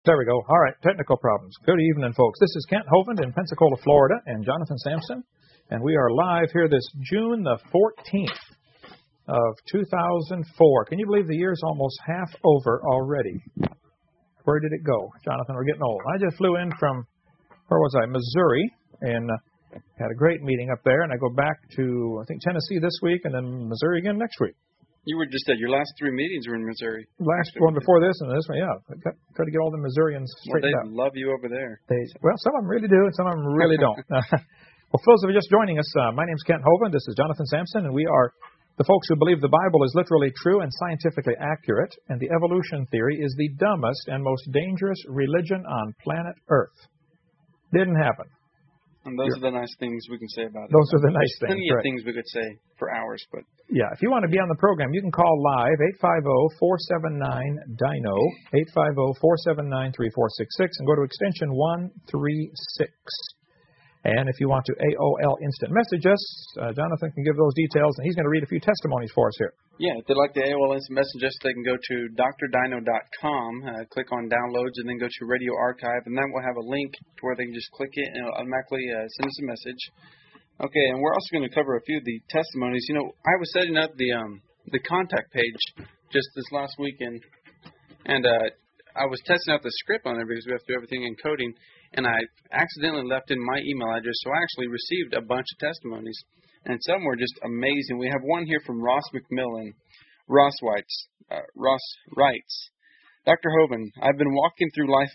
There we go. All right, technical problems. Good evening, folks. This is Kent Hovind in Pensacola, Florida, and Jonathan Sampson, and we are live here this June the 14th of 2004. Can you believe the year's almost half over already? Where did it go? Jonathan, we're getting old. I just flew in from, where was I? Missouri, and had a great meeting up there, and I go back to, I think, Tennessee this week, and then Missouri again next week. You were just at your last three meetings were in Missouri. Last one before this and this one, yeah. Got to get all the Missourians straightened out. They love you over there. Well, some of them really do, and some of them really don't. Well, for those of you just joining us, my name's Kent Hovind. This is Jonathan Sampson, and we are the folks who believe the Bible is literally true and scientifically accurate, and the evolution theory is the dumbest and most dangerous religion on planet Earth. Didn't happen. And those are the nice things we can say about it. Those are the nice things. Plenty of things we could say for hours, but yeah, if you want to be on the program, you can call live 850-479-DINO 850-479-3466 and go to extension 136. And if you want to AOL instant message us, Jonathan can give those details, and he's going to read a few testimonies for us here. Yeah, if they'd like to AOL instant message us, they can go to drdino.com, click on downloads, and then go to radio archive, and then we'll have a link to where they can just click it, and it'll automatically send us a message. Okay, and we're also going to cover a few of the testimonies. You know, I was setting up the contact page just this last weekend, and I was testing out the script on there because we have to do everything in coding. And I accidentally left in my email address, so I actually received a bunch of testimonies. And some were just amazing. We have one here from Ross McMillan. Ross writes, Dr. Hovind, I've been walking through life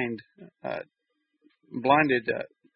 blinded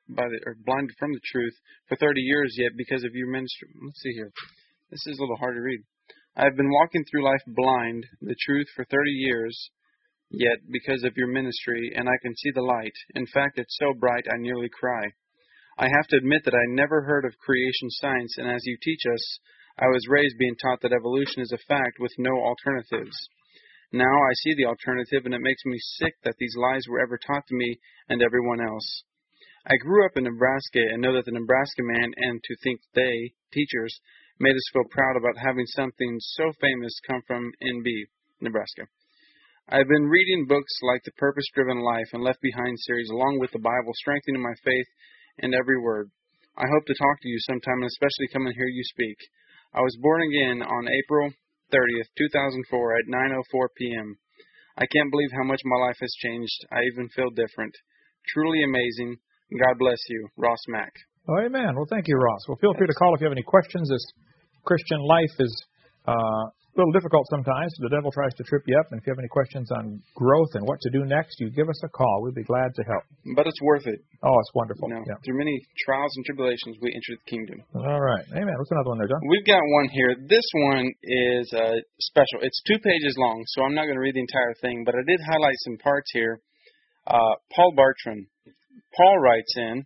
from the truth for 30 years, yet because of your ministry. Let's see here. This is a little hard to read. I've been walking through life blind, the truth, for 30 years, yet because of your ministry, and I can see the light. In fact, it's so bright I nearly cry. I have to admit that I never heard of creation science, and as you teach us, I was raised being taught that evolution is a fact with no alternatives. Now I see the alternative, and it makes me sick that these lies were ever taught to me and everyone else. I grew up in Nebraska and know that the Nebraska man, and to think they, teachers, made us feel proud about having something so famous come from NB, Nebraska. I've been reading books like The Purpose-Driven Life and Left Behind series along with the Bible, strengthening my faith in every word. I hope to talk to you sometime and especially come and hear you speak. I was born again on April 30th, 2004 at 9:04 p.m. I can't believe how much my life has changed. I even feel different. Truly amazing. God bless you. Ross Mack. Oh, amen. Well, thank you, Ross. Well, feel free to call if you have any questions. This Christian life is a little difficult sometimes. The devil tries to trip you up, and if you have any questions on growth and what to do next, you give us a call. We'd be glad to help. But it's worth it. Oh, it's wonderful. You know, through many trials and tribulations, we enter the kingdom. All right. Amen. What's another one there, John? We've got one here. This one is special. It's 2 pages long, so I'm not going to read the entire thing, but I did highlight some parts here. Paul Bartram. Paul writes in,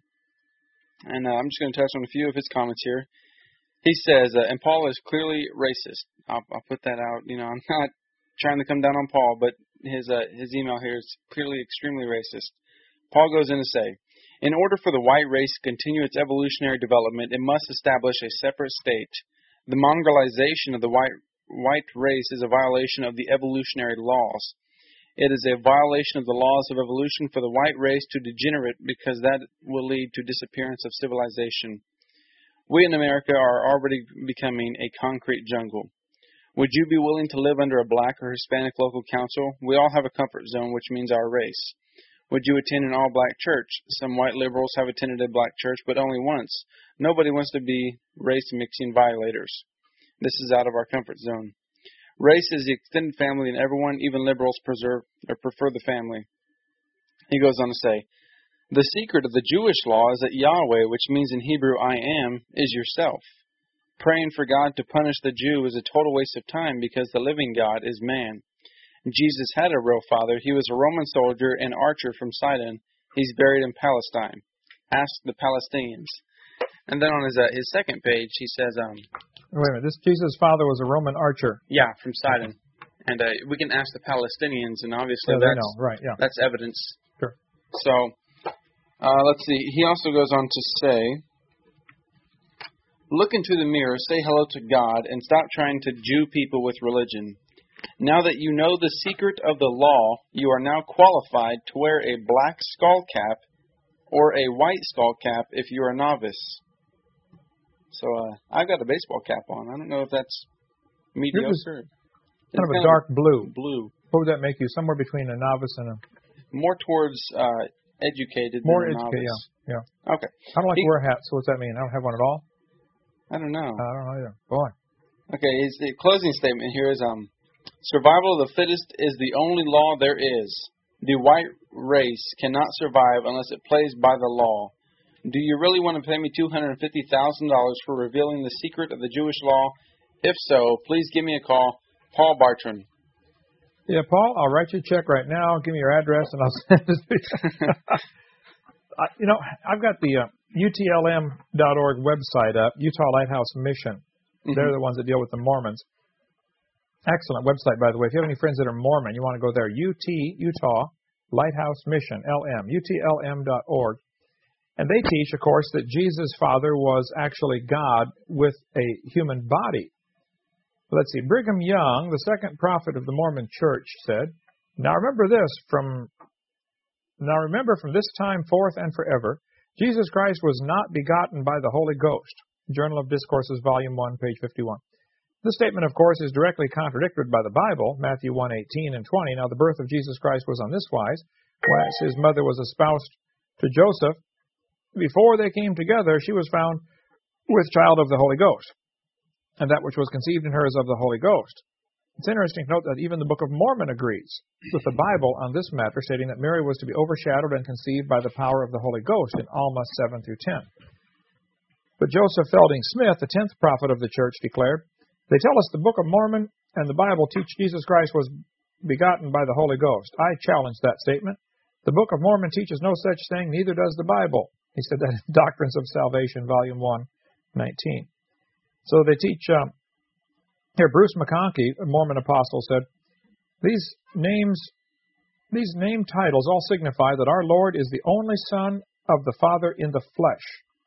and I'm just going to touch on a few of his comments here. He says, and Paul is clearly racist. I'll put that out. You know, I'm not trying to come down on Paul, but his email here is clearly extremely racist. Paul goes in to say, in order for the white race to continue its evolutionary development, it must establish a separate state. The mongrelization of the white race is a violation of the evolutionary laws. It is a violation of the laws of evolution for the white race to degenerate because that will lead to disappearance of civilization. We in America are already becoming a concrete jungle. Would you be willing to live under a black or Hispanic local council? We all have a comfort zone, which means our race. Would you attend an all-black church? Some white liberals have attended a black church, but only once. Nobody wants to be race-mixing violators. This is out of our comfort zone. Race is the extended family, and everyone, even liberals, prefer the family. He goes on to say, the secret of the Jewish law is that Yahweh, which means in Hebrew I am, is yourself. Praying for God to punish the Jew is a total waste of time because the living God is man. Jesus had a real father. He was a Roman soldier and archer from Sidon. He's buried in Palestine. Ask the Palestinians. And then on his second page, he says, wait a minute, this Jesus' father was a Roman archer. Yeah, from Sidon. And we can ask the Palestinians, and obviously that's evidence. Sure. So, let's see. He also goes on to say, look into the mirror, say hello to God, and stop trying to Jew people with religion. Now that you know the secret of the law, you are now qualified to wear a black skull cap or a white skull cap if you are a novice. So I've got a baseball cap on. I don't know if that's mediocre. Kind of a dark blue. Blue. What would that make you? Somewhere between a novice and a... More towards educated more than a educated, novice. yeah. Okay. I don't like to wear hats, so what's that mean? I don't have one at all? I don't know. I don't know either. Boy. Okay, his closing statement here is, survival of the fittest is the only law there is. The white race cannot survive unless it plays by the law. Do you really want to pay me $250,000 for revealing the secret of the Jewish law? If so, please give me a call. Paul Bartram. Yeah, Paul, I'll write you a check right now. Give me your address, and I'll send it to you. I've got the UTLM.org website up, Utah Lighthouse Mission. Mm-hmm. They're the ones that deal with the Mormons. Excellent website, by the way. If you have any friends that are Mormon, you want to go there. Utah Lighthouse Mission, LM, UTLM.org. And they teach, of course, that Jesus' Father was actually God with a human body. Let's see. Brigham Young, the second prophet of the Mormon Church, said, Now remember from this time forth and forever, Jesus Christ was not begotten by the Holy Ghost. Journal of Discourses, Volume 1, page 51. This statement, of course, is directly contradicted by the Bible, Matthew 1:18 and 20. Now, the birth of Jesus Christ was on this wise. Whereas his mother was espoused to Joseph, before they came together, she was found with child of the Holy Ghost. And that which was conceived in her is of the Holy Ghost. It's interesting to note that even the Book of Mormon agrees with the Bible on this matter, stating that Mary was to be overshadowed and conceived by the power of the Holy Ghost in Alma 7 through 10. But Joseph Fielding Smith, the 10th prophet of the church, declared, They tell us the Book of Mormon and the Bible teach Jesus Christ was begotten by the Holy Ghost. I challenge that statement. The Book of Mormon teaches no such thing, neither does the Bible. He said that in Doctrines of Salvation, Volume 1, 19. So they teach, here Bruce McConkie, a Mormon apostle, said, These name titles all signify that our Lord is the only Son of the Father in the flesh.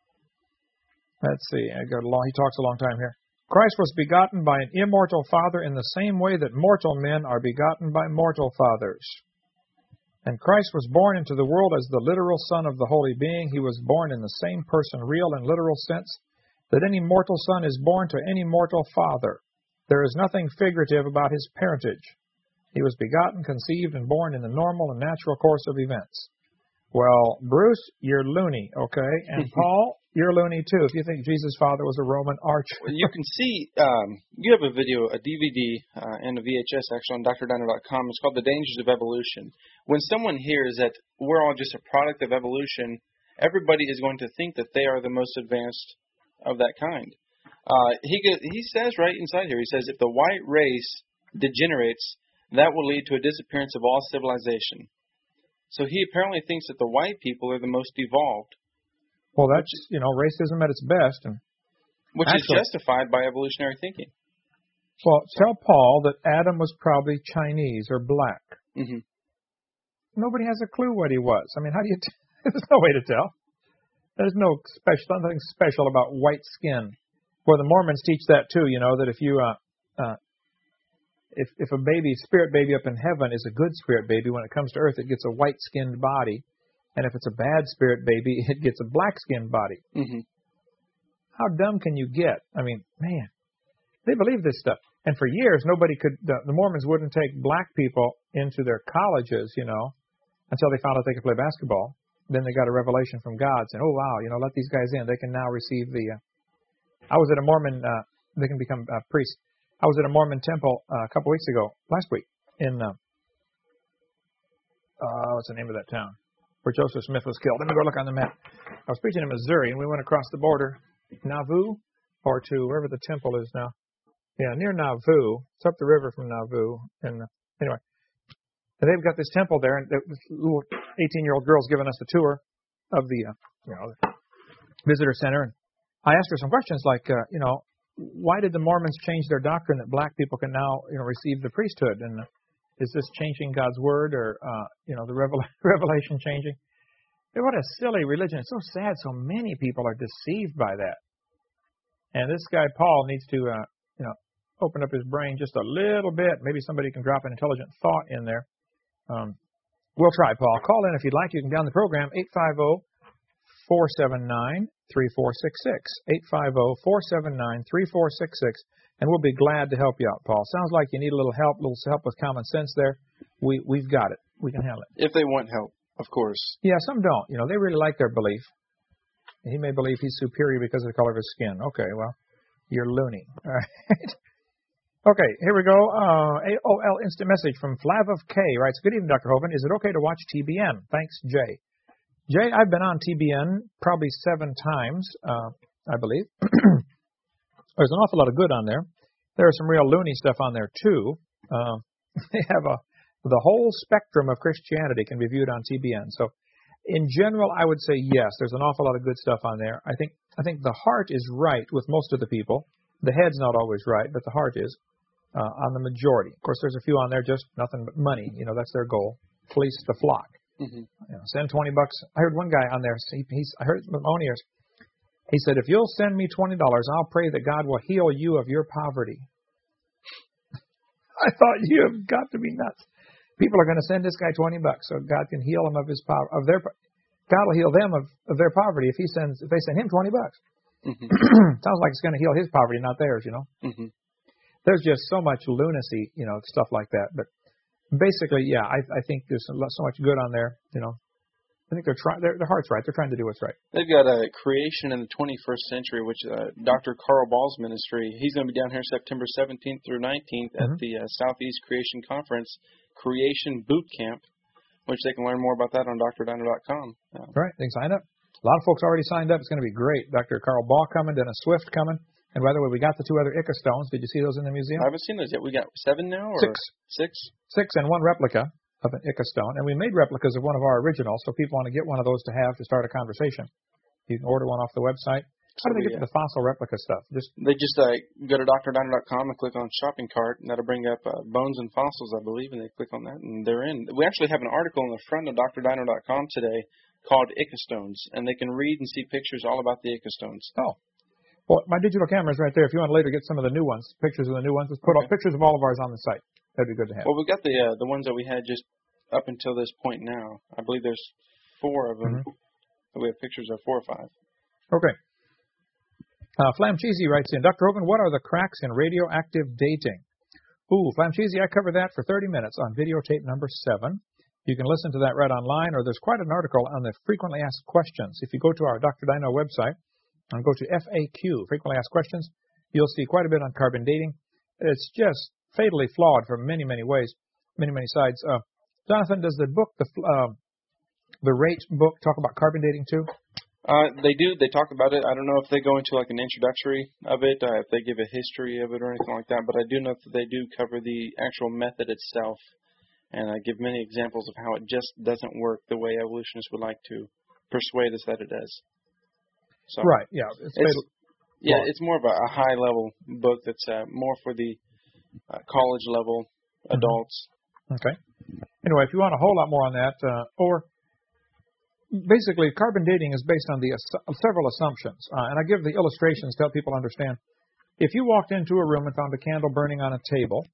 Let's see, he talks a long time here. Christ was begotten by an immortal Father in the same way that mortal men are begotten by mortal fathers. And Christ was born into the world as the literal Son of the Holy Being. He was born in the same person, real and literal sense, that any mortal son is born to any mortal father. There is nothing figurative about his parentage. He was begotten, conceived, and born in the normal and natural course of events. Well, Bruce, you're loony, okay? And Paul, you're loony too, if you think Jesus' father was a Roman archer. Well, you can see, you have a video, a DVD, and a VHS actually on drdiner.com. It's called The Dangers of Evolution. When someone hears that we're all just a product of evolution, everybody is going to think that they are the most advanced of that kind. He says right inside here, he says, if the white race degenerates, that will lead to a disappearance of all civilization. So he apparently thinks that the white people are the most evolved. Well, that's, racism at its best. And which is justified by evolutionary thinking. Well, tell Paul that Adam was probably Chinese or black. Mm-hmm. Nobody has a clue what he was. I mean, how do you there's no way to tell. There's nothing special about white skin. Well, the Mormons teach that too, that if you, if a spirit baby up in heaven is a good spirit baby, when it comes to earth, it gets a white-skinned body. And if it's a bad spirit baby, it gets a black-skinned body. Mm-hmm. How dumb can you get? I mean, man, they believe this stuff. And for years, the Mormons wouldn't take black people into their colleges, until they found out they could play basketball. Then they got a revelation from God saying, oh, wow, let these guys in. They can now receive I was at a Mormon, they can become priests. I was at a Mormon temple last week, in, what's the name of that town? Where Joseph Smith was killed. Let me go look on the map. I was preaching in Missouri, and we went across the border, Nauvoo, or to wherever the temple is now. Yeah, near Nauvoo. It's up the river from Nauvoo. And anyway, and they've got this temple there, and this little 18-year-old girl's giving us a tour of the, the visitor center. And I asked her some questions like, why did the Mormons change their doctrine that black people can now, receive the priesthood? And is this changing God's word, or the revelation changing? What a silly religion! It's so sad. So many people are deceived by that. And this guy Paul needs to, open up his brain just a little bit. Maybe somebody can drop an intelligent thought in there. We'll try, Paul. Call in if you'd like. You can down the program, 850-479-3466, 850-479-3466, and we'll be glad to help you out, Paul. Sounds like you need a little help with common sense there. We've got it. We can handle it. If they want help, of course. Yeah, some don't. You know, they really like their belief. He may believe he's superior because of the color of his skin. Okay, well, you're loony. All right. Okay, here we go. AOL instant message from Flav of K writes, good evening, Dr. Hovind. Is it okay to watch TBN? Thanks, Jay. Jay, I've been on TBN probably 7 times, I believe. There's an awful lot of good on there. There's some real loony stuff on there, too. They have the whole spectrum of Christianity can be viewed on TBN. So, in general, I would say yes, there's an awful lot of good stuff on there. I think the heart is right with most of the people. The head's not always right, but the heart is on the majority. Of course, there's a few on there just nothing but money. You know, that's their goal. Fleece the flock. Mm-hmm. You know, send $20. I heard one guy on there. I heard Mamonius. He said, if you'll send me $20, I'll pray that God will heal you of your poverty. I thought, you have got to be nuts. People are going to send this guy $20 so God can heal him of his God will heal them of their poverty if they send him $20. Mm-hmm. Sounds like it's going to heal his poverty, not theirs, you know. Mm-hmm. There's just so much lunacy, you know, stuff like that. But basically, yeah, I think there's so much good on there, you know. I think their heart's right. They're trying to do what's right. They've got a Creation in the 21st Century, which Dr. Carl Ball's ministry. He's going to be down here September 17th through 19th at the Southeast Creation Conference Creation Boot Camp, which they can learn more about that on drdino.com. Right, they can sign up. A lot of folks already signed up. It's going to be great. Dr. Carl Ball coming, Dennis Swift coming. And by the way, we got the 2 other Ica stones. Did you see those in the museum? I haven't seen those yet. We got 7 now? Or 6. 6 and 1 replica of an Ica stone. And we made replicas of one of our originals, so people want to get one of those to have to start a conversation. You can order one off the website. How do they get to the fossil replica stuff? They just go to drdino.com and click on shopping cart, and that'll bring up bones and fossils, I believe, and they click on that, and they're in. We actually have an article on the front of drdino.com today called Ica Stones, and they can read and see pictures all about the Ica Stones. Oh. Well, my digital camera is right there. If you want to later get some of the new ones, pictures of the new ones, let's put all pictures of all of ours on the site. That'd be good to have. Well, we've got the ones that we had just up until this point now. I believe there's 4 of them. We have pictures of 4 or 5. Okay. Flam Cheesy writes in, Dr. Hovind, what are the cracks in radioactive dating? Ooh, Flam Cheesy, I covered that for 30 minutes on videotape number 7. You can listen to that right online, or there's quite an article on the frequently asked questions. If you go to our Dr. Dino website and go to FAQ, frequently asked questions, you'll see quite a bit on carbon dating. It's just fatally flawed from many, many ways, many, many sides. Jonathan, does the book, the Rate book, talk about carbon dating too? They do. They talk about it. I don't know if they go into like an introductory of it, if they give a history of it or anything like that, but I do know that they do cover the actual method itself, and I give many examples of how it just doesn't work the way evolutionists would like to persuade us that it does. So right, yeah. It's more of a high-level book that's more for the college-level adults. Okay. Anyway, if you want a whole lot more on that, or basically, carbon dating is based on several assumptions, and I give the illustrations to help people understand. If you walked into a room and found a candle burning on a table,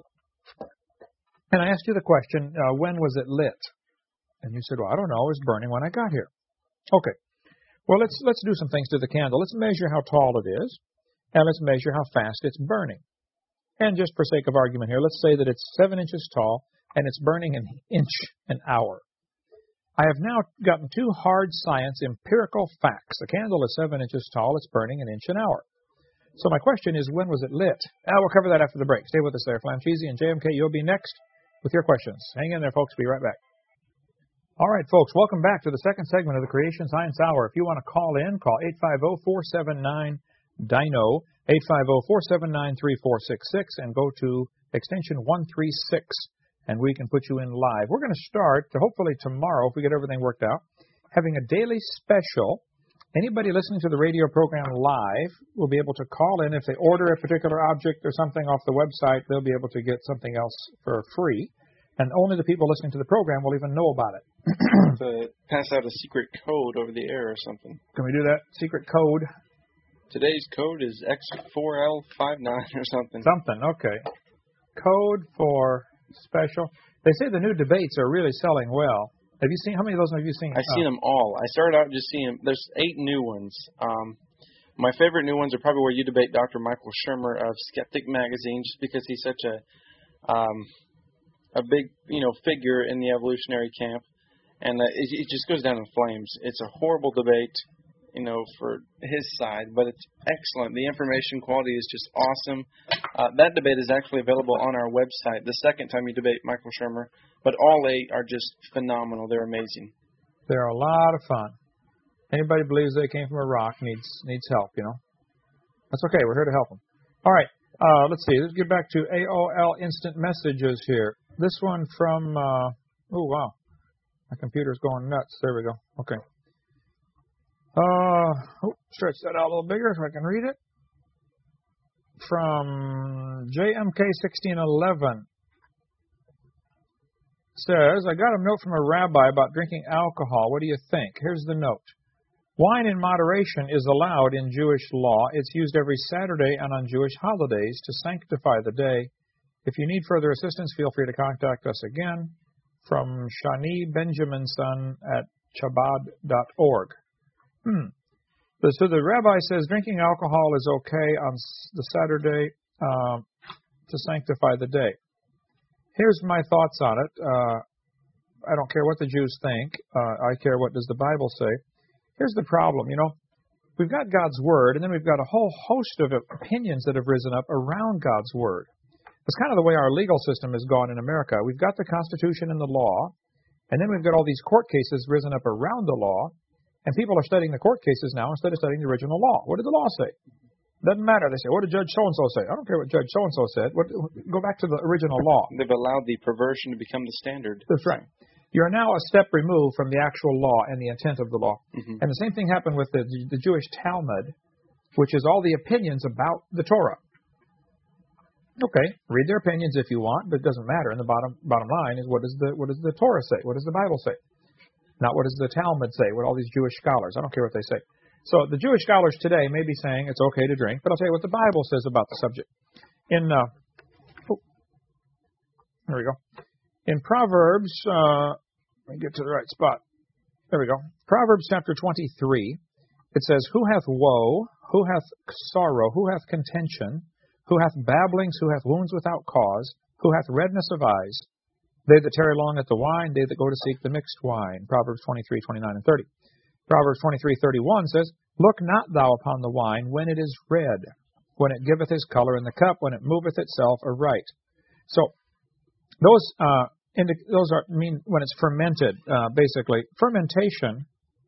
and I asked you the question, when was it lit? And you said, well, I don't know, it was burning when I got here. Okay. Well, let's do some things to the candle. Let's measure how tall it is, and let's measure how fast it's burning. And just for sake of argument here, let's say that it's 7 inches tall, and it's burning an inch an hour. I have now gotten 2 hard science empirical facts. A candle is 7 inches tall. It's burning an inch an hour. So my question is, when was it lit? We'll cover that after the break. Stay with us there. Flam Cheesy and JMK, you'll be next with your questions. Hang in there, folks. Be right back. All right, folks. Welcome back to the second segment of the Creation Science Hour. If you want to call in, call 850-479-DINO, 850-479-3466, and go to extension 136. And we can put you in live. We're going to start, hopefully tomorrow, if we get everything worked out, having a daily special. Anybody listening to the radio program live will be able to call in. If they order a particular object or something off the website, they'll be able to get something else for free. And only the people listening to the program will even know about it. To pass out a secret code over the air or something. Can we do that? Secret code? Today's code is X4L59 or something. Something, okay. Code for special. They say the new debates are really selling well. Have you seen, how many of those have you seen? I've seen them all. I started out just seeing, there's 8 new ones. My favorite new ones are probably where you debate Dr. Michael Shermer of Skeptic Magazine, just because he's such a big, figure in the evolutionary camp. And it just goes down in flames. It's a horrible debate, for his side, but it's excellent. The information quality is just awesome. That debate is actually available on our website the second time you debate Michael Shermer, but all 8 are just phenomenal. They're amazing. They're a lot of fun. Anybody believes they came from a rock needs help, That's okay. We're here to help them. All right. Let's see. Let's get back to AOL Instant Messages here. This one from, oh, wow. My computer's going nuts. There we go. Okay. Stretch that out a little bigger so I can read it. From JMK1611. Says, I got a note from a rabbi about drinking alcohol. What do you think? Here's the note. Wine in moderation is allowed in Jewish law. It's used every Saturday and on Jewish holidays to sanctify the day. If you need further assistance, feel free to contact us again. From Shani Benjaminson at chabad.org. So the rabbi says drinking alcohol is okay on the Saturday to sanctify the day. Here's my thoughts on it. I don't care what the Jews think. I care what does the Bible say. Here's the problem, We've got God's Word, and then we've got a whole host of opinions that have risen up around God's Word. It's kind of the way our legal system has gone in America. We've got the Constitution and the law, and then we've got all these court cases risen up around the law, and people are studying the court cases now instead of studying the original law. What did the law say? Doesn't matter. They say, what did Judge so-and-so say? I don't care what Judge so-and-so said. Go back to the original law. They've allowed the perversion to become the standard. That's right. You're now a step removed from the actual law and the intent of the law. Mm-hmm. And the same thing happened with the Jewish Talmud, which is all the opinions about the Torah. Okay, read their opinions if you want, but it doesn't matter. And the bottom line is what does the Torah say? What does the Bible say? Not what does the Talmud say, what all these Jewish scholars. I don't care what they say. So the Jewish scholars today may be saying it's okay to drink, but I'll tell you what the Bible says about the subject. There we go. In Proverbs, let me get to the right spot. There we go. Proverbs chapter 23, it says, Who hath woe, who hath sorrow, who hath contention, who hath babblings, who hath wounds without cause, who hath redness of eyes? They that tarry long at the wine, they that go to seek the mixed wine. Proverbs 23, 29, and 30. Proverbs 23, 31 says, Look not thou upon the wine when it is red, when it giveth his color in the cup, when it moveth itself aright. So those mean when it's fermented, basically. Fermentation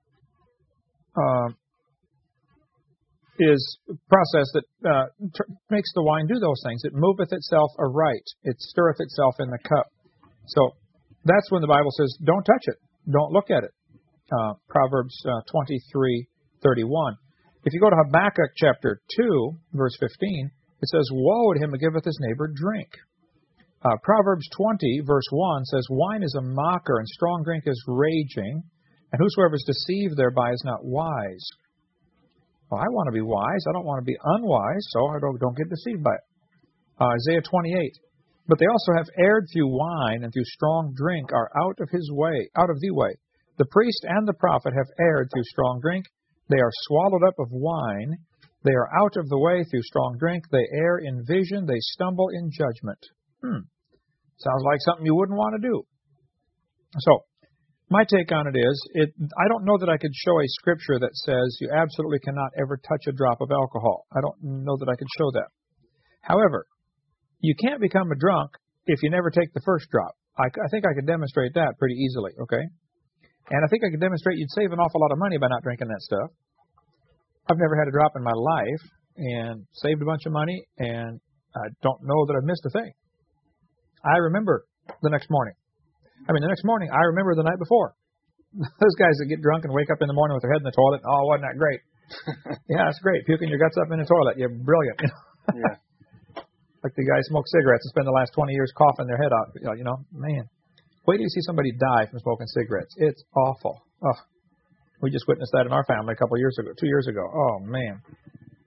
is a process that makes the wine do those things. It moveth itself aright. It stirreth itself in the cup. So that's when the Bible says, don't touch it. Don't look at it. Proverbs 23:31. If you go to Habakkuk chapter 2, verse 15, it says, Woe to him that giveth his neighbor drink. Proverbs 20, verse 1 says, Wine is a mocker, and strong drink is raging, and whosoever is deceived thereby is not wise. Well, I want to be wise. I don't want to be unwise, so I don't get deceived by it. Isaiah 28. But they also have erred through wine, and through strong drink are out of the way. The priest and the prophet have erred through strong drink. They are swallowed up of wine. They are out of the way through strong drink. They err in vision. They stumble in judgment. Sounds like something you wouldn't want to do. So, my take on it is, I don't know that I could show a scripture that says you absolutely cannot ever touch a drop of alcohol. I don't know that I could show that. However, you can't become a drunk if you never take the first drop. I think I could demonstrate that pretty easily, okay? And I think I could demonstrate you'd save an awful lot of money by not drinking that stuff. I've never had a drop in my life and saved a bunch of money, and I don't know that I've missed a thing. I remember the next morning. I remember the night before. Those guys that get drunk and wake up in the morning with their head in the toilet, oh, wasn't that great? Yeah, it's great. Puking your guts up in the toilet. You're brilliant. Yeah. Like the guys smoke cigarettes and spend the last 20 years coughing their head off. Man. Wait till you see somebody die from smoking cigarettes. It's awful. Oh, we just witnessed that in our family 2 years ago. Oh, man.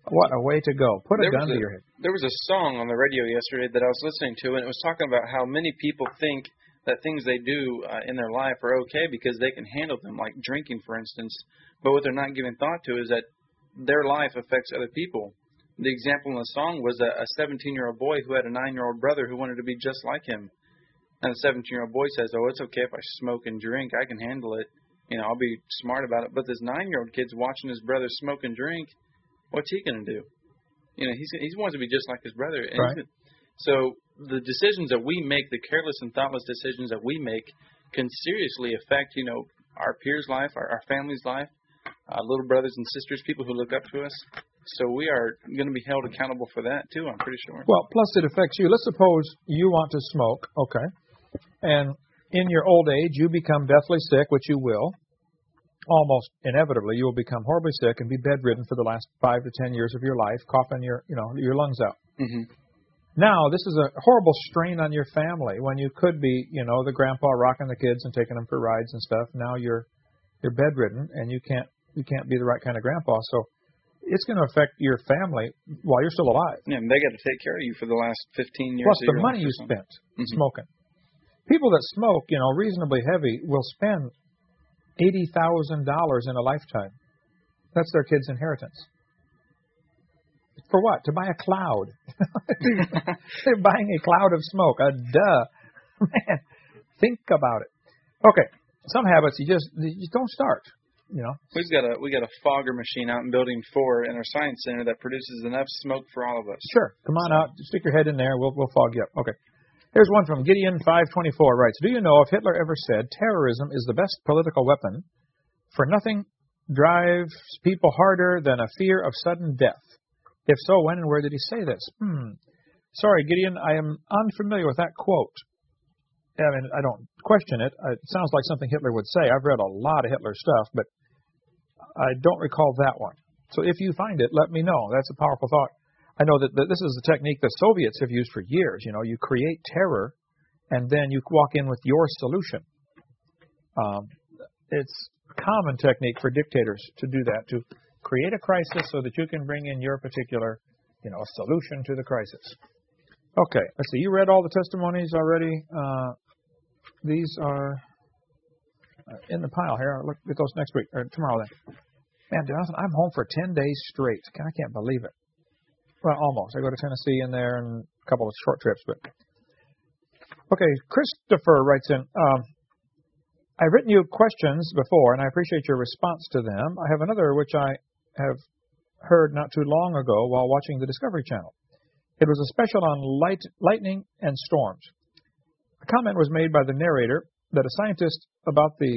What a way to go. Put a gun to your head. There was a song on the radio yesterday that I was listening to, and it was talking about how many people think that things they do in their life are okay because they can handle them, like drinking, for instance. But what they're not giving thought to is that their life affects other people. The example in the song was a 17-year-old boy who had a 9-year-old brother who wanted to be just like him. And the 17-year-old boy says, oh, it's okay if I smoke and drink. I can handle it. I'll be smart about it. But this 9-year-old kid's watching his brother smoke and drink. What's he going to do? He wants to be just like his brother. And right. So the decisions that we make, the careless and thoughtless decisions that we make, can seriously affect, our peers' life, our family's life, little brothers and sisters, people who look up to us. So we are going to be held accountable for that, too, I'm pretty sure. Well, plus it affects you. Let's suppose you want to smoke, okay, and in your old age you become deathly sick, which you will. Almost inevitably, you will become horribly sick and be bedridden for the last 5 to 10 years of your life, coughing your lungs out. Mm-hmm. Now, this is a horrible strain on your family when you could be, the grandpa rocking the kids and taking them for rides and stuff. Now you're bedridden and you can't be the right kind of grandpa. So it's going to affect your family while you're still alive. Yeah, and they got to take care of you for the last 15 years. Plus the money you spent smoking. People that smoke, reasonably heavy, will spend $80,000 in a lifetime. That's their kid's inheritance. For what? To buy a cloud. They're buying a cloud of smoke. Duh. Man, think about it. Okay, some habits you just don't start. We got a fogger machine out in Building 4 in our science center that produces enough smoke for all of us. Sure, come on out, stick your head in there. We'll fog you up. Okay. Here's one from Gideon 524 writes, do you know if Hitler ever said terrorism is the best political weapon? For nothing drives people harder than a fear of sudden death. If so, when and where did he say this? Sorry, Gideon, I am unfamiliar with that quote. I mean, I don't question it. It sounds like something Hitler would say. I've read a lot of Hitler stuff, but I don't recall that one. So if you find it, let me know. That's a powerful thought. I know that this is a technique the Soviets have used for years. You create terror, and then you walk in with your solution. It's a common technique for dictators to do that, to create a crisis so that you can bring in your particular, solution to the crisis. Okay, let's see. You read all the testimonies already. These are in the pile here. I'll look at those next week or tomorrow then. Man, Jonathan, I'm home for 10 days straight. I can't believe it. Well, almost. I go to Tennessee in there and a couple of short trips. But okay, Christopher writes in, I've written you questions before, and I appreciate your response to them. I have another which I have heard not too long ago while watching the Discovery Channel. It was a special on lightning and storms. A comment was made by the narrator that a scientist about the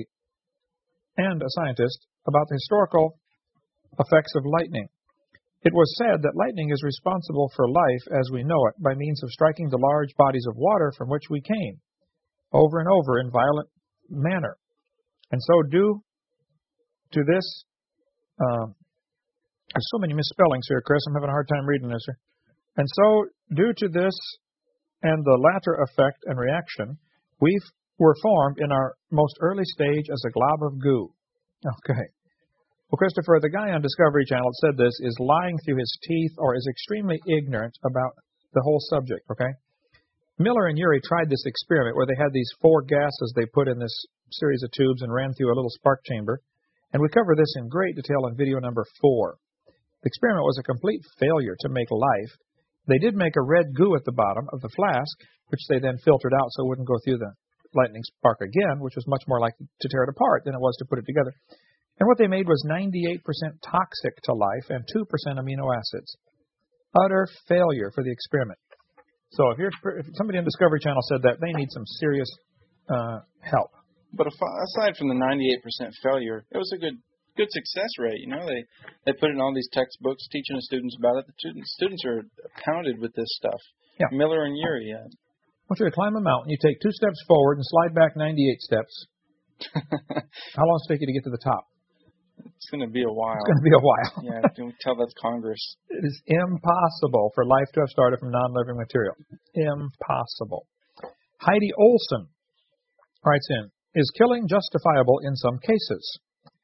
historical effects of lightning. It was said that lightning is responsible for life as we know it by means of striking the large bodies of water from which we came, over and over in violent manner. And so due to this, there's so many misspellings here, Chris. I'm having a hard time reading this here. And so due to this and the latter effect and reaction, we were formed in our most early stage as a glob of goo. Okay. Well, Christopher, the guy on Discovery Channel that said this is lying through his teeth or is extremely ignorant about the whole subject, okay? Miller and Urey tried this experiment where they had these 4 gases they put in this series of tubes and ran through a little spark chamber, and we cover this in great detail in video number 4. The experiment was a complete failure to make life. They did make a red goo at the bottom of the flask, which they then filtered out so it wouldn't go through the lightning spark again, which was much more likely to tear it apart than it was to put it together. And what they made was 98% toxic to life and 2% amino acids. Utter failure for the experiment. So if somebody on Discovery Channel said that, they need some serious help. But aside from the 98% failure, it was a good success rate. They put it in all these textbooks teaching the students about it. The students are pounded with this stuff. Yeah. Miller and Urey. I want you to climb a mountain. You take 2 steps forward and slide back 98 steps. How long does it take you to get to the top? It's going to be a while. It's going to be a while. Yeah, don't tell that's Congress. It is impossible for life to have started from non-living material. Impossible. Heidi Olson writes in, is killing justifiable in some cases?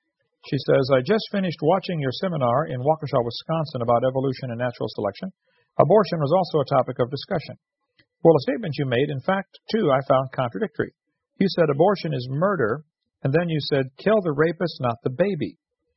She says, I just finished watching your seminar in Waukesha, Wisconsin about evolution and natural selection. Abortion was also a topic of discussion. Well, a statement you made, in fact, too, I found contradictory. You said abortion is murder, and then you said kill the rapist, not the baby.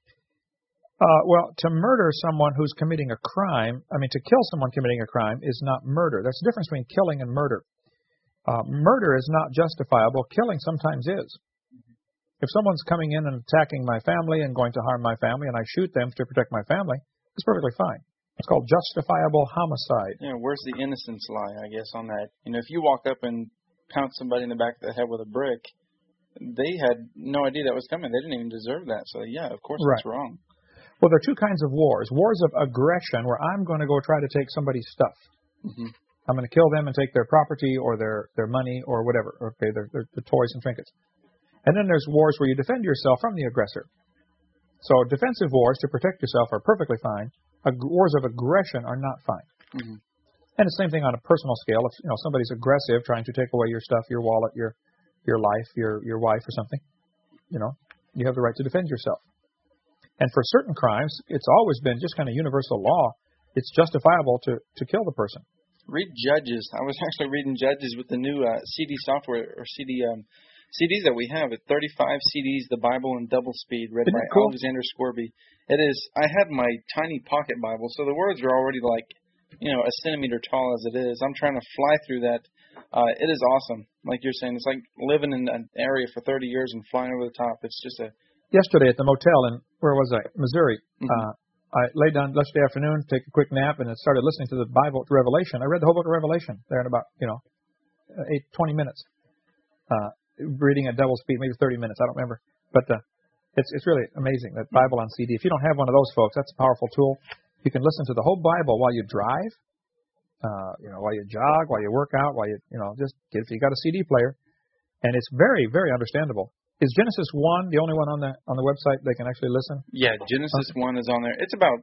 Well, to murder someone who's committing a crime, to kill someone committing a crime is not murder. There's a difference between killing and murder. Murder is not justifiable. Killing sometimes is. If someone's coming in and attacking my family and going to harm my family, and I shoot them to protect my family, it's perfectly fine. It's called justifiable homicide. Yeah, where's the innocence lie, I guess, on that? If you walk up and pound somebody in the back of the head with a brick, they had no idea that was coming. They didn't even deserve that. So, yeah, of course Right. That's wrong. Well, there are two kinds of wars. Wars of aggression, where I'm going to go try to take somebody's stuff. Mm-hmm. I'm going to kill them and take their property or their money or whatever, okay, their toys and trinkets. And then there's wars where you defend yourself from the aggressor. So defensive wars to protect yourself are perfectly fine. Wars of aggression are not fine. Mm-hmm. And the same thing on a personal scale. If somebody's aggressive, trying to take away your stuff, your wallet, your life, your wife or something, you have the right to defend yourself. And for certain crimes, it's always been just kind of universal law. It's justifiable to kill the person. Read Judges. I was actually reading Judges with the new CD software or CDs that we have. At 35 CDs, the Bible in double speed, read by cool? Alexander Scorby. It is. I had my tiny pocket Bible, so the words are already like, a centimeter tall as it is. I'm trying to fly through that. It is awesome. Like you're saying, it's like living in an area for 30 years and flying over the top. It's just a... Yesterday at the motel in, where was I? Missouri. Mm-hmm. I laid down yesterday afternoon, take a quick nap, and I started listening to the Bible, to Revelation. I read the whole book of Revelation there in about, 20 minutes. Reading at double speed, maybe 30 minutes, I don't remember. But it's really amazing, that Bible on CD. If you don't have one of those, folks, that's a powerful tool. You can listen to the whole Bible while you drive, while you jog, while you work out, while you if you got a CD player. And it's very, very understandable. Is Genesis 1 the only one on the website they can actually listen? Yeah, Genesis 1 is on there. It's about,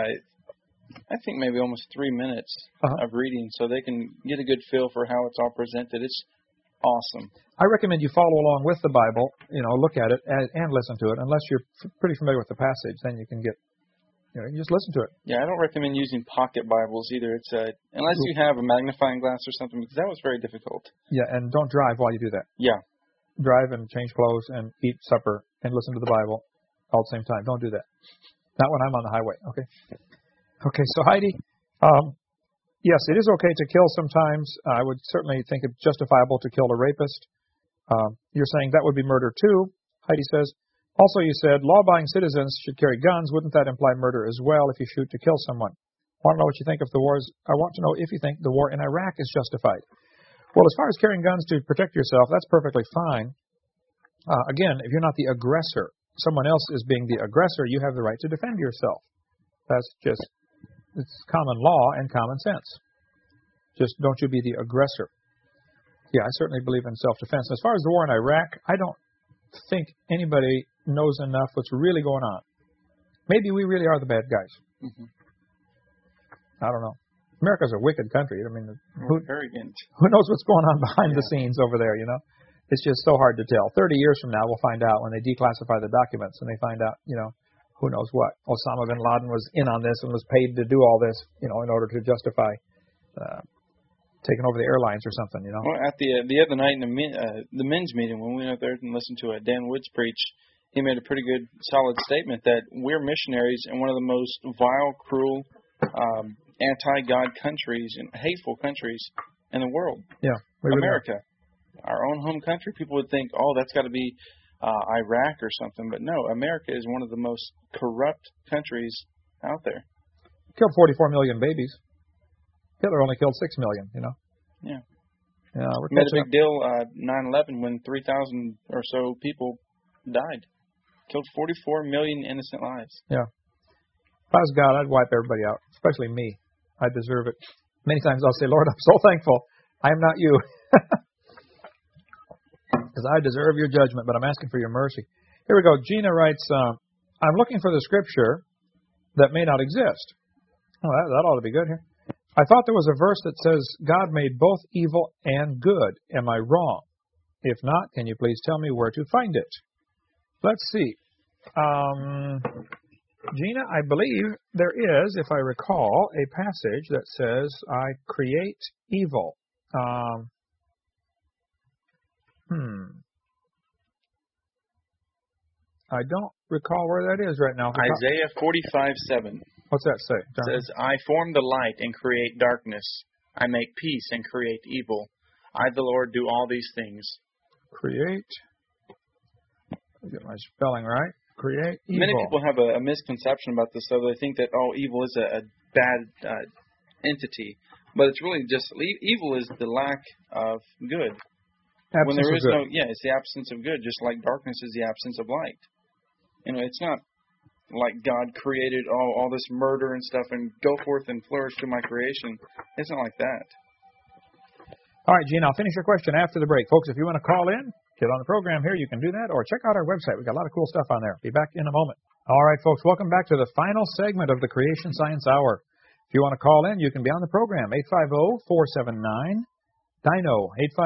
I think maybe almost 3 minutes of reading, so they can get a good feel for how it's all presented. It's awesome. I recommend you follow along with the Bible, look at it and listen to it. Unless you're pretty familiar with the passage, then you can get, you can just listen to it. Yeah, I don't recommend using pocket Bibles either. It's unless you have a magnifying glass or something, because that was very difficult. Yeah, and don't drive while you do that. Yeah. Drive and change clothes and eat supper and listen to the Bible all at the same time. Don't do that. Not when I'm on the highway, okay? Okay, so Heidi, yes, it is okay to kill sometimes. I would certainly think it's justifiable to kill a rapist. You're saying that would be murder too, Heidi says. Also, you said law-abiding citizens should carry guns. Wouldn't that imply murder as well if you shoot to kill someone? I want to know what you think of the wars. I want to know if you think the war in Iraq is justified. Well, as far as carrying guns to protect yourself, that's perfectly fine. Again, if you're not the aggressor, someone else is being the aggressor, you have the right to defend yourself. It's common law and common sense. Just don't you be the aggressor. Yeah, I certainly believe in self-defense. As far as the war in Iraq, I don't think anybody knows enough what's really going on. Maybe we really are the bad guys. Mm-hmm. I don't know. America's a wicked country. Who knows what's going on behind the scenes over there, It's just so hard to tell. 30 years from now, we'll find out when they declassify the documents and they find out, who knows what. Osama bin Laden was in on this and was paid to do all this, in order to justify taking over the airlines or something, Well, at the other night in the men's meeting, when we went up there and listened to Dan Woods preach, he made a pretty good, solid statement that we're missionaries in one of the most vile, cruel, anti-God countries and hateful countries in the world. Yeah, America, our own home country. People would think, that's got to be Iraq or something, but no, America is one of the most corrupt countries out there. Killed 44 million babies. Hitler only killed 6 million. Yeah. Yeah, we're made a big deal 9/11 when 3,000 or so people died. Killed 44 million innocent lives. Yeah. If I was God, I'd wipe everybody out, especially me. I deserve it. Many times I'll say, Lord, I'm so thankful. I am not you. Because I deserve your judgment, but I'm asking for your mercy. Here we go. Gina writes, I'm looking for the scripture that may not exist. Oh, that ought to be good here. I thought there was a verse that says, God made both evil and good. Am I wrong? If not, can you please tell me where to find it? Let's see. Gina, I believe there is, if I recall, a passage that says, I create evil. I don't recall where that is right now. Isaiah 45:7. What's that say? It says, I form the light and create darkness. I make peace and create evil. I, the Lord, do all these things. Create. Get my spelling right. Create evil. Many people have a misconception about this, though. They think that, evil is a bad entity. But it's really just, evil is the lack of good. Absence when there is of good. it's the absence of good, just like darkness is the absence of light. It's not like God created all this murder and stuff and go forth and flourish through my creation. It's not like that. All right, Gene, I'll finish your question after the break. Folks, if you want to call in, get on the program here, you can do that, or check out our website. We've got a lot of cool stuff on there. Be back in a moment. All right, folks, welcome back to the final segment of the Creation Science Hour. If you want to call in, you can be on the program, 850-479-DINO,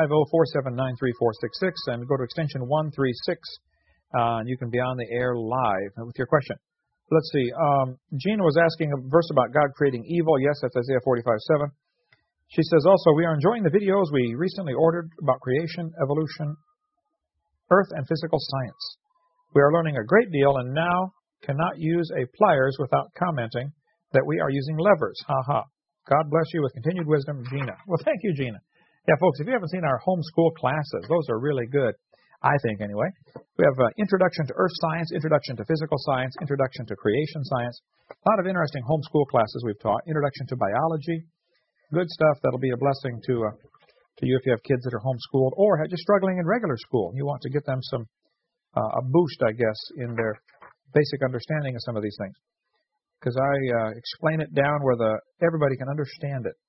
850-479-3466, and go to extension 136, and you can be on the air live with your question. Let's see. Gina was asking a verse about God creating evil. Yes, that's Isaiah 45:7. She says also, we are enjoying the videos we recently ordered about creation, evolution, earth, and physical science. We are learning a great deal and now cannot use a pliers without commenting that we are using levers. Ha ha. God bless you with continued wisdom, Gina. Well, thank you, Gina. Yeah, folks, if you haven't seen our homeschool classes, those are really good. I think, anyway. We have Introduction to Earth Science, Introduction to Physical Science, Introduction to Creation Science. A lot of interesting homeschool classes we've taught. Introduction to Biology. Good stuff that'll be a blessing to you if you have kids that are homeschooled or just struggling in regular school. You want to get them some a boost, I guess, in their basic understanding of some of these things. Because I explain it down where everybody can understand it.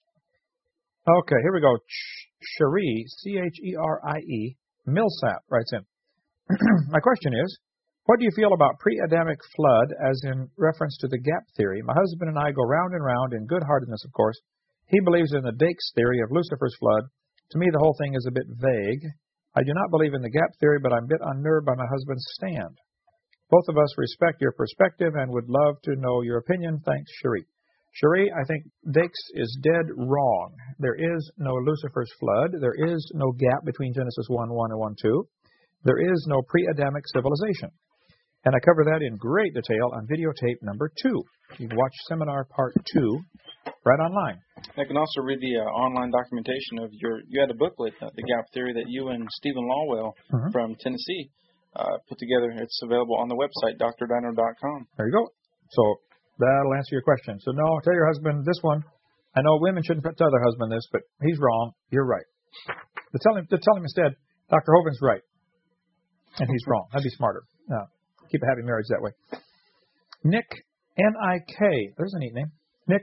Okay, here we go. Cherie, Cherie, Millsap writes in. My question is, what do you feel about pre-Adamic flood as in reference to the gap theory? My husband and I go round and round in good-heartedness, of course. He believes in the Dakes theory of Lucifer's flood. To me, the whole thing is a bit vague. I do not believe in the gap theory, but I'm a bit unnerved by my husband's stand. Both of us respect your perspective and would love to know your opinion. Thanks, Cherie. Cherie, I think Dakes is dead wrong. There is no Lucifer's flood. There is no gap between Genesis 1:1 and 1:2. There is no pre-Adamic civilization. And I cover that in great detail on videotape number 2. You can watch seminar part 2 right online. I can also read the online documentation of you had a booklet, The Gap Theory, that you and Stephen Lawwell from Tennessee put together. It's available on the website, drdino.com. There you go. So that'll answer your question. So no, tell your husband this one. I know women shouldn't tell their husband this, but he's wrong. You're right. But tell him instead, Dr. Hovind's right. And he's wrong. That'd be smarter. Keep a happy marriage that way. Nick, N-I-K. There's a neat name. Nick,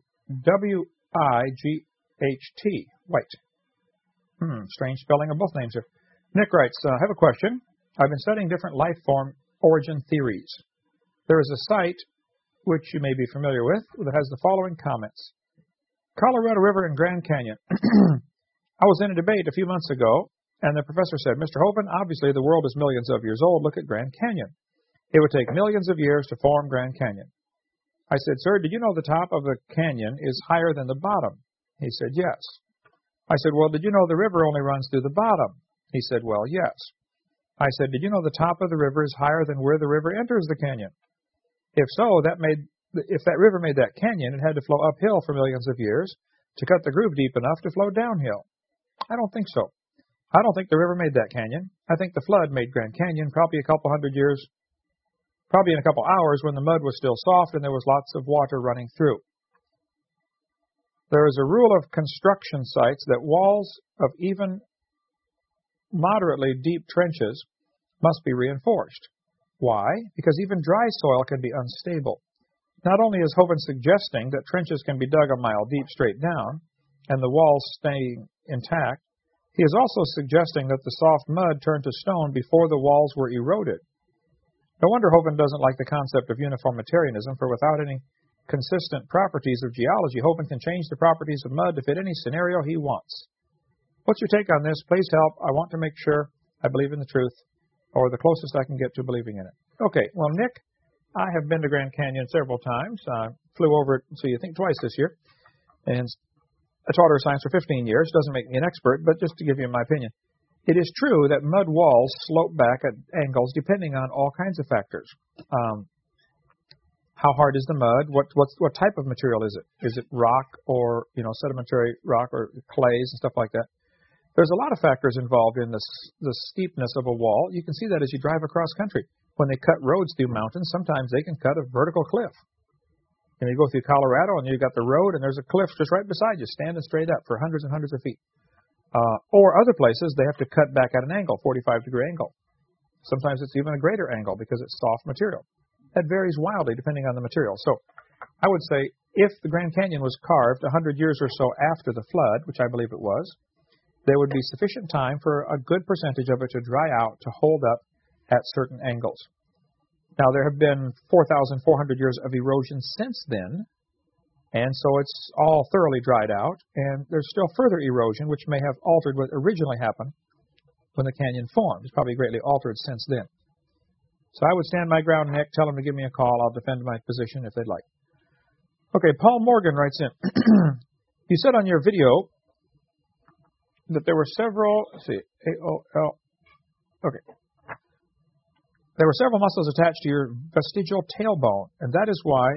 W-I-G-H-T. White. Strange spelling of both names here. Nick writes, I have a question. I've been studying different life form origin theories. There is a site, which you may be familiar with, that has the following comments. Colorado River and Grand Canyon. I was in a debate a few months ago, and the professor said, Mr. Hovind, obviously the world is millions of years old. Look at Grand Canyon. It would take millions of years to form Grand Canyon. I said, sir, did you know the top of the canyon is higher than the bottom? He said, yes. I said, well, did you know the river only runs through the bottom? He said, well, yes. I said, did you know the top of the river is higher than where the river enters the canyon? If so, if that river made that canyon, it had to flow uphill for millions of years to cut the groove deep enough to flow downhill. I don't think so. I don't think the river made that canyon. I think the flood made Grand Canyon probably a couple hundred years, probably in a couple hours when the mud was still soft and there was lots of water running through. There is a rule of construction sites that walls of even moderately deep trenches must be reinforced. Why? Because even dry soil can be unstable. Not only is Hovind suggesting that trenches can be dug a mile deep straight down and the walls staying intact, he is also suggesting that the soft mud turned to stone before the walls were eroded. No wonder Hovind doesn't like the concept of uniformitarianism, for without any consistent properties of geology, Hovind can change the properties of mud to fit any scenario he wants. What's your take on this? Please help. I want to make sure I believe in the truth, or the closest I can get to believing in it. Okay, well, Nick, I have been to Grand Canyon several times. I flew over it, so you think, twice this year. And I taught earth science for 15 years. Doesn't make me an expert, but just to give you my opinion. It is true that mud walls slope back at angles depending on all kinds of factors. How hard is the mud? What type of material is it? Is it rock or sedimentary rock or clays and stuff like that? There's a lot of factors involved in the steepness of a wall. You can see that as you drive across country. When they cut roads through mountains, sometimes they can cut a vertical cliff. And you go through Colorado and you've got the road and there's a cliff just right beside you, standing straight up for hundreds and hundreds of feet. Or other places, they have to cut back at an angle, 45-degree angle. Sometimes it's even a greater angle because it's soft material. That varies wildly depending on the material. So I would say if the Grand Canyon was carved 100 years or so after the flood, which I believe it was, there would be sufficient time for a good percentage of it to dry out to hold up at certain angles. Now, there have been 4,400 years of erosion since then, and so it's all thoroughly dried out, and there's still further erosion, which may have altered what originally happened when the canyon formed. It's probably greatly altered since then. So I would stand my ground, Nick, tell them to give me a call. I'll defend my position if they'd like. Okay, Paul Morgan writes in. You said on your video that there were several, let's see, A-O-L, okay. There were several muscles attached to your vestigial tailbone, and that is why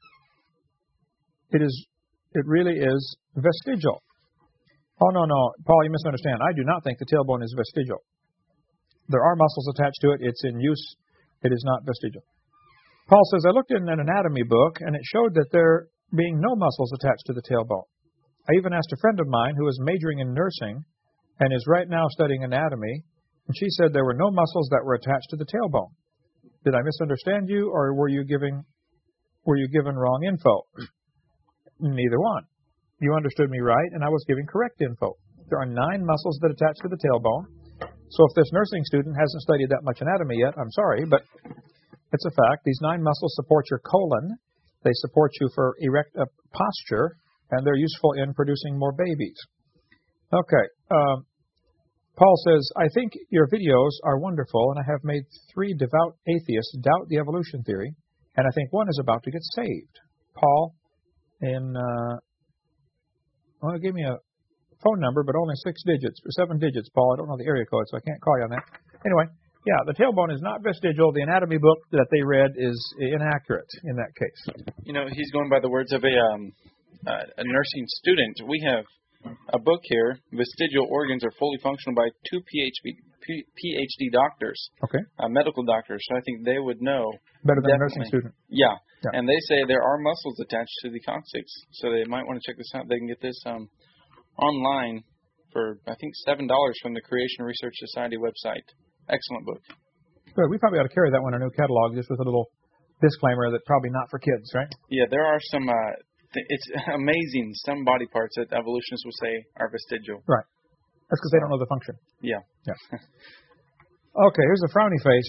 it really is vestigial. Oh, no, Paul, you misunderstand. I do not think the tailbone is vestigial. There are muscles attached to it. It's in use. It is not vestigial. Paul says, I looked in an anatomy book, and it showed that there being no muscles attached to the tailbone. I even asked a friend of mine who is majoring in nursing and is right now studying anatomy, and she said there were no muscles that were attached to the tailbone. Did I misunderstand you, or were you given wrong info? Neither one. You understood me right, and I was giving correct info. There are 9 muscles that attach to the tailbone. So if this nursing student hasn't studied that much anatomy yet, I'm sorry, but it's a fact. These 9 muscles support your colon. They support you for erect posture, and they're useful in producing more babies. Okay. Paul says, I think your videos are wonderful, and I have made 3 devout atheists doubt the evolution theory, and I think one is about to get saved. Paul, give me a phone number, but only 6 digits, or 7 digits, Paul. I don't know the area code, so I can't call you on that. Anyway, yeah, the tailbone is not vestigial. The anatomy book that they read is inaccurate in that case. He's going by the words of a nursing student. We have a book here, Vestigial Organs Are Fully Functional, by 2 PhD doctors, okay, medical doctors, so I think they would know. Better than a nursing student. Yeah, and they say there are muscles attached to the coccyx, so they might want to check this out. They can get this online for, I think, $7 from the Creation Research Society website. Excellent book. Good. We probably ought to carry that one in our new catalog, just with a little disclaimer that probably not for kids, right? Yeah, there are some... it's amazing. Some body parts that evolutionists will say are vestigial. Right. That's because they don't know the function. Yeah. Okay, here's a frowny face.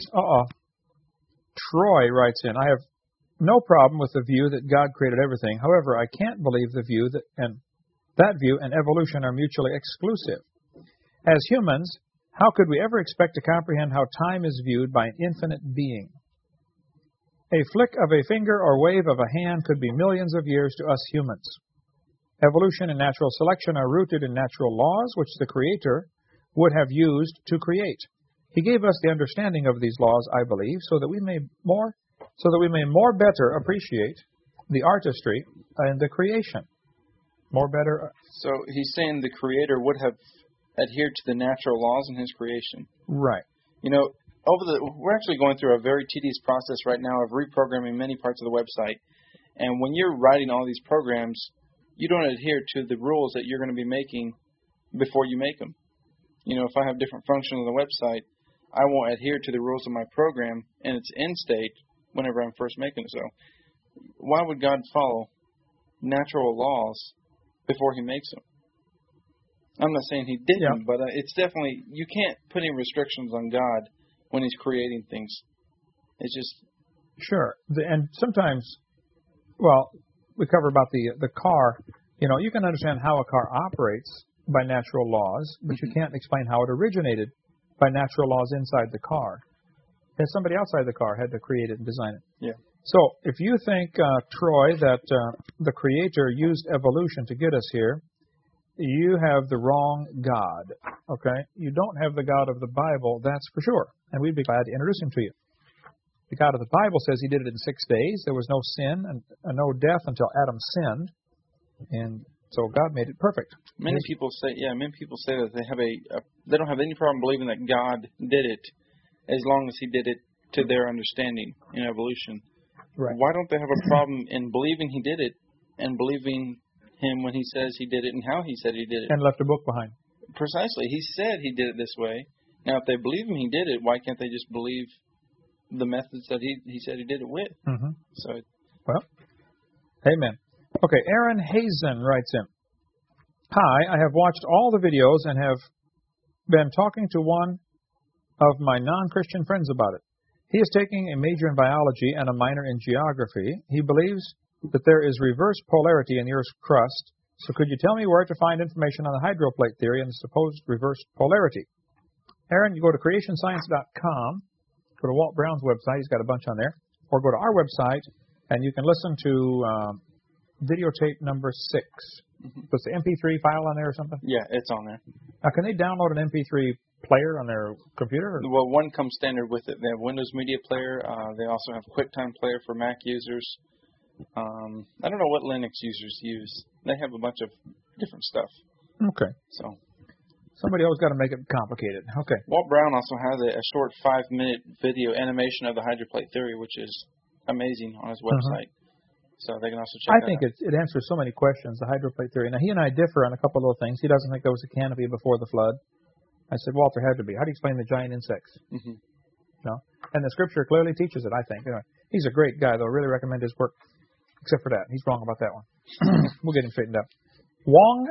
Troy writes in, I have no problem with the view that God created everything. However, I can't believe the view that view and evolution are mutually exclusive. As humans, how could we ever expect to comprehend how time is viewed by an infinite being? A flick of a finger or wave of a hand could be millions of years to us humans. Evolution and natural selection are rooted in natural laws which the Creator would have used to create. He gave us the understanding of these laws, I believe, so that we may more better appreciate the artistry and the creation. More better. So he's saying the Creator would have adhered to the natural laws in His creation. Right. We're actually going through a very tedious process right now of reprogramming many parts of the website. And when you're writing all these programs, you don't adhere to the rules that you're going to be making before you make them. If I have different functions on the website, I won't adhere to the rules of my program in its end state whenever I'm first making it. So why would God follow natural laws before He makes them? I'm not saying He didn't, but it's definitely, you can't put any restrictions on God when He's creating things. It's just... Sure. And sometimes, we cover about the car. You can understand how a car operates by natural laws, but you can't explain how it originated by natural laws inside the car. And somebody outside the car had to create it and design it. Yeah. So if you think, Troy, that the Creator used evolution to get us here, you have the wrong God, okay? You don't have the God of the Bible, that's for sure. And we'd be glad to introduce him to you. The God of the Bible says he did it in 6 days. There was no sin and no death until Adam sinned. And so God made it perfect. Many people say that they don't have any problem believing that God did it as long as he did it to their understanding in evolution. Right. Why don't they have a problem in believing he did it and believing him when he says he did it and how he said he did it? And left a book behind. Precisely. He said he did it this way. Now, if they believe him he did it, why can't they just believe the methods that he said he did it with? Mm-hmm. So, well, amen. Okay, Aaron Hazen writes in. Hi, I have watched all the videos and have been talking to one of my non-Christian friends about it. He is taking a major in biology and a minor in geography. He believes that there is reverse polarity in the Earth's crust. So could you tell me where to find information on the hydroplate theory and the supposed reverse polarity? Aaron, you go to creationscience.com, go to Walt Brown's website, he's got a bunch on there, or go to our website, and you can listen to videotape number 6. Mm-hmm. So it's the MP3 file on there or something? yeah, it's on there. Now, can they download an MP3 player on their computer? Or? Well, one comes standard with it. They have Windows Media Player. They also have QuickTime Player for Mac users. I don't know what Linux users use. They have a bunch of different stuff. Okay. So somebody always got to make it complicated. Okay. Walt Brown also has a short 5-minute video animation of the hydroplate theory, which is amazing on his website. So they can also check I think it answers so many questions, the hydroplate theory. Now, he and I differ on a couple of little things. He doesn't think there was a canopy before the flood. I said, Walter, had to be. How do you explain the giant insects? Mm-hmm. No? And the Scripture clearly teaches it, I think. Anyway, he's a great guy, though. I really recommend his work, except for that. He's wrong about that one. We'll get him straightened up. Wong,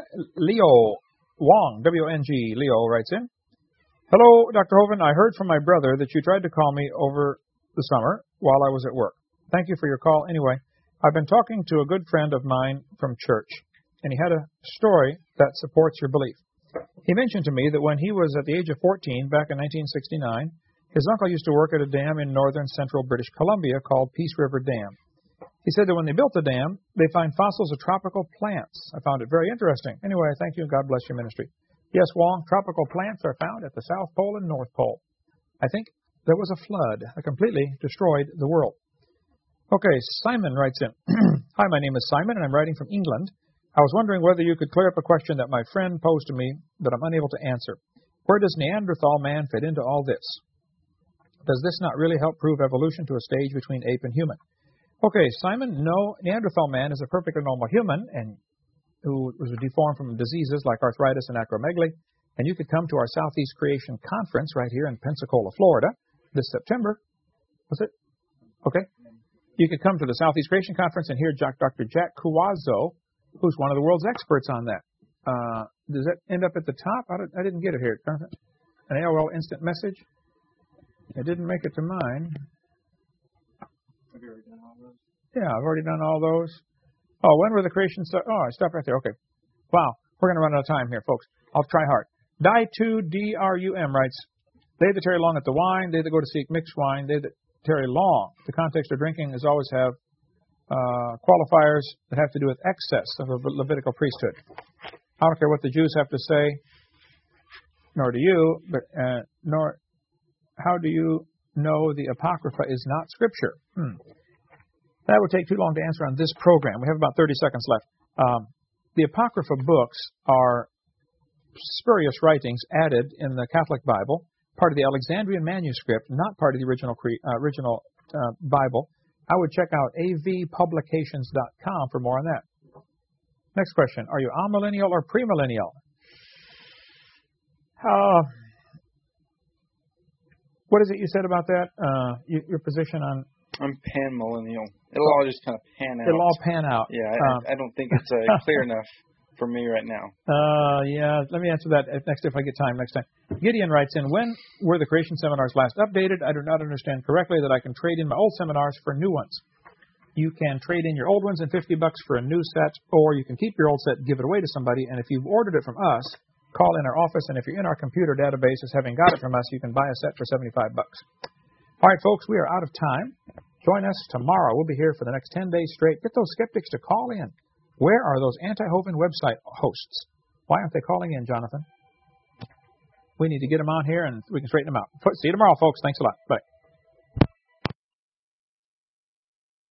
W-O-N-G, Leo writes in. Hello, Dr. Hovind. I heard from my brother that you tried to call me over the summer while I was at work. Thank you for your call. Anyway, I've been talking to a good friend of mine from church, and he had a story that supports your belief. He mentioned to me that when he was at the age of 14, back in 1969, his uncle used to work at a dam in northern central British Columbia called Peace River Dam. He said that when they built the dam, they find fossils of tropical plants. I found it very interesting. Anyway, thank you, and God bless your ministry. Yes, Wong, tropical plants are found at the South Pole and North Pole. I think there was a flood that completely destroyed the world. Okay, Simon writes in. Hi, my name is Simon, and I'm writing from England. I was wondering whether you could clear up a question that my friend posed to me that I'm unable to answer. Where does Neanderthal man fit into all this? Does this not really help prove evolution to a stage between ape and human? Okay, Simon, no, Neanderthal man is a perfectly normal human and who was deformed from diseases like arthritis and acromegaly. And you could come to our Southeast Creation Conference right here in Pensacola, Florida, this September. Was it? Okay. You could come to the Southeast Creation Conference and hear Dr. Jack Cuazzo, who's one of the world's experts on that. Does that end up at the top? I didn't get it here. An AOL instant message? It didn't make it to mine. Have you already done all those? Yeah, I've already done all those. Oh, when were the creations? Oh, I stopped right there. Okay. Wow. We're going to run out of time here, folks. I'll try hard. Die2DRUM writes, they that tarry long at the wine, they that go to seek mixed wine, they that tarry long. The context of drinking is always have qualifiers that have to do with excess of a Levitical priesthood. I don't care what the Jews have to say, nor do you, but nor how do you know the Apocrypha is not Scripture? That would take too long to answer on this program. We have about 30 seconds left. The Apocrypha books are spurious writings added in the Catholic Bible, part of the Alexandrian manuscript, not part of the original Bible. I would check out avpublications.com for more on that. Next question. Are you amillennial or premillennial? What is it you said about that? Your position on... I'm pan-millennial. It'll all just kind of pan out. It'll all pan out. Yeah, I don't think it's clear enough for me right now. Yeah, let me answer that next if I get time next time. Gideon writes in, when were the creation seminars last updated? I do not understand correctly that I can trade in my old seminars for new ones. You can trade in your old ones and $50 for a new set, or you can keep your old set and give it away to somebody, and if you've ordered it from us, call in our office, and if you're in our computer database as having got it from us, you can buy a set for $75. All right, folks, we are out of time. Join us tomorrow. We'll be here for the next 10 days straight. Get those skeptics to call in. Where are those anti-Hovind website hosts? Why aren't they calling in, Jonathan? We need to get them on here, and we can straighten them out. See you tomorrow, folks. Thanks a lot. Bye.